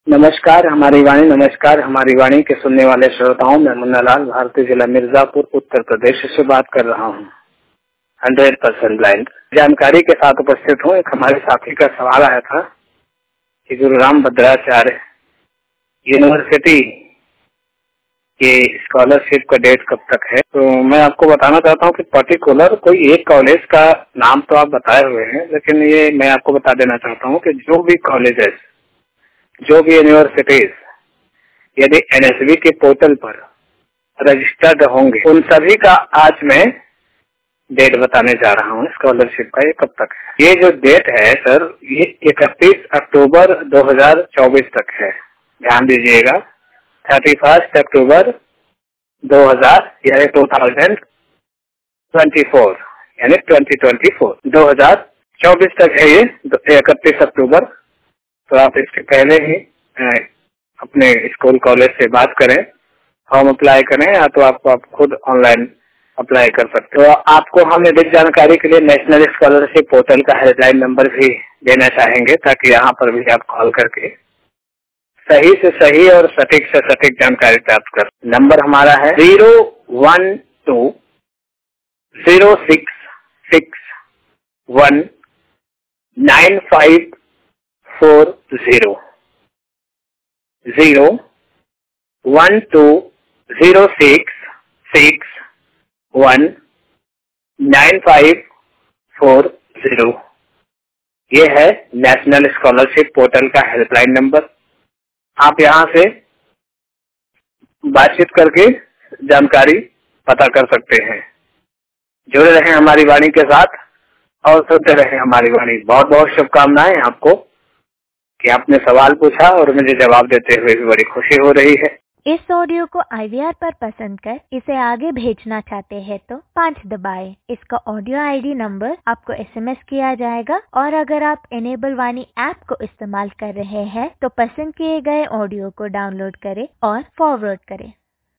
नमस्कार हमारी वाणी के सुनने वाले श्रोताओं में मुन्नालाल भारतीय जिला मिर्जापुर उत्तर प्रदेश से बात कर रहा हूँ। 100% ब्लाइंड जानकारी के साथ उपस्थित हूँ। एक हमारे साथी का सवाल आया था कि गुरु राम भद्राचार्य यूनिवर्सिटी के स्कॉलरशिप का डेट कब तक है। तो मैं आपको बताना चाहता हूँ कि पर्टिकुलर कोई एक कॉलेज का नाम तो आप बताए हुए हैं, लेकिन ये मैं आपको बता देना चाहता हूँ कि जो भी कॉलेजेस, जो भी यूनिवर्सिटीज यदि एनएसबी के पोर्टल पर रजिस्टर्ड होंगे, उन सभी का आज मैं डेट बताने जा रहा हूँ स्कॉलरशिप का। ये कब तक है? ये जो डेट है सर, ये 31 अक्टूबर 2024 तक है। ध्यान दीजिएगा, 31 अक्टूबर 2000 यानी 2024 यानी 2024 तक है ये 31 अक्टूबर। तो आप इसके पहले ही अपने स्कूल कॉलेज से बात करें, फॉर्म अप्लाई करें, या तो आप खुद ऑनलाइन अप्लाई कर सकते हो। आपको हम अधिक जानकारी के लिए नेशनल स्कॉलरशिप पोर्टल का हेल्पलाइन नंबर भी देना चाहेंगे, ताकि यहाँ पर भी आप कॉल करके सही से सही और सटीक से सटीक जानकारी प्राप्त कर। नंबर हमारा है 01206619540 01206619540। ये है नेशनल स्कॉलरशिप पोर्टल का हेल्पलाइन नंबर। आप यहाँ से बातचीत करके जानकारी पता कर सकते हैं। जुड़े रहें हमारी वाणी के साथ और सुनते रहें हमारी वाणी। बहुत बहुत शुभकामनाएं आपको कि आपने सवाल पूछा और मुझे जवाब देते हुए भी बड़ी खुशी हो रही है। इस ऑडियो को IVR पर पसंद कर इसे आगे भेजना चाहते हैं तो 5 दबाएं। इसका ऑडियो ID नंबर आपको SMS किया जाएगा, और अगर आप इनेबल वाणी ऐप को इस्तेमाल कर रहे हैं तो पसंद किए गए ऑडियो को डाउनलोड करें और फॉरवर्ड करें।